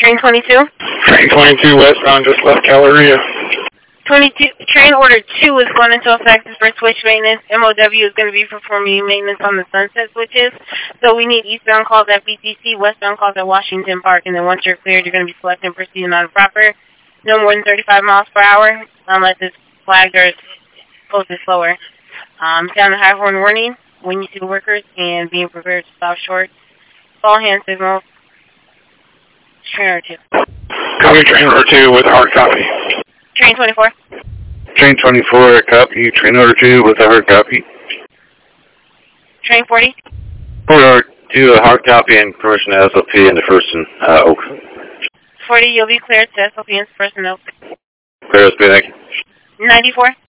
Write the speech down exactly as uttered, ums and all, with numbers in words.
Train twenty-two? Train twenty-two westbound just left Galleria. twenty-two, train order two is going into effect for switch maintenance. M O W is going to be performing maintenance on the sunset switches. So we need eastbound calls at B T C, westbound calls at Washington Park, and then once you're cleared, you're going to be selecting and proceeding on proper. No more than thirty-five miles per hour, unless it's flagged or it's posted slower. Um, sound a high horn warning when you see the workers and being prepared to stop short. All hand signals. Train order two. Copy train order two with a hard copy. Train twenty-four. Train twenty-four, copy. Train order two with a hard copy. Train forty. Order two, a hard copy and permission to S O P in the first and uh, Oak. forty, you'll be cleared to S O P in first and Oak. Clear S P, thank you. ninety-four.